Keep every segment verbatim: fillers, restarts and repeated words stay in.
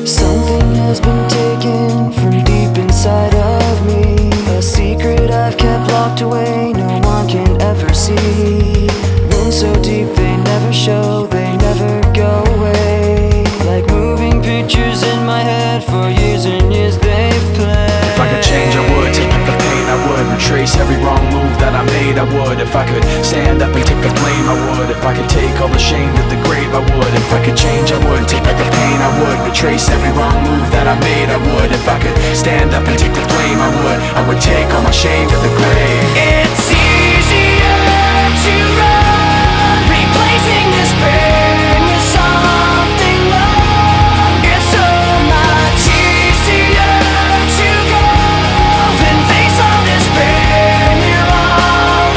Something has been taken from deep inside of me, a secret I've kept locked away, no one can ever see. Wounds so deep they never show, they never go away. Like moving pictures in my head, for years and years they've played. If I could change I would, take back the pain I would, retrace every wrong move that I made I would. If I could stand up and take the blame I would. If I could take all the shame to the grave I would. If I could change I would, take back the pain I would, retrace every wrong move that I made I would. If I could stand up and take the blame I would, I would take all my shame to the grave. It's easier to run, replacing this pain with something love. It's so much easier to go than face all this pain. You're all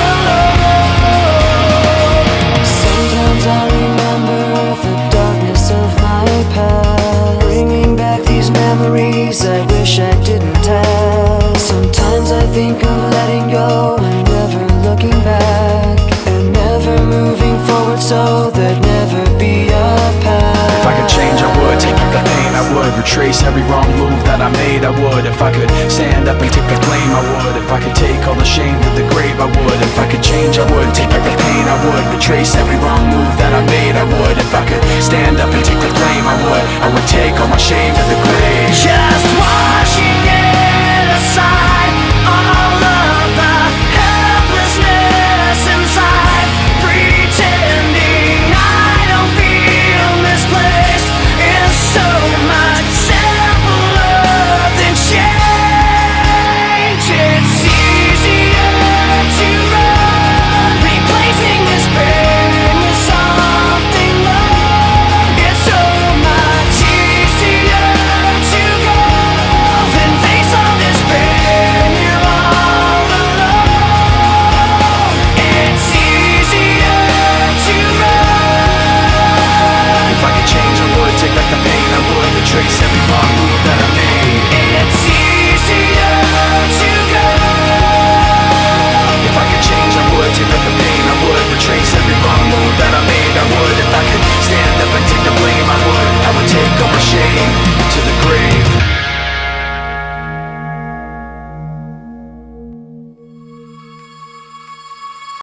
alone. Sometimes I remember the darkness of my past, bringing back these memories I wish I didn't have. Sometimes I think of letting go and never looking back, and never moving forward so there'd never be a path. If I could change I would, take back the pain I would, retrace every wrong move that I made I would. If I could stand up and take the blame I would. If I could take all the shame to the grave I would. If I could change I would, take back the pain I would, retrace every wrong move that I made I would. If I could stand up and take the blame I would, I would take all my shame to the grave. Just washing it aside, all of the helplessness inside, pretending I don't feel misplaced is so much simpler than change. It's easier to run, replacing this pain with something love. It's so much easier to go than face all this pain. You're all alone. It's easier to run. If I could change I would, take back the pain I would, retrace every wrong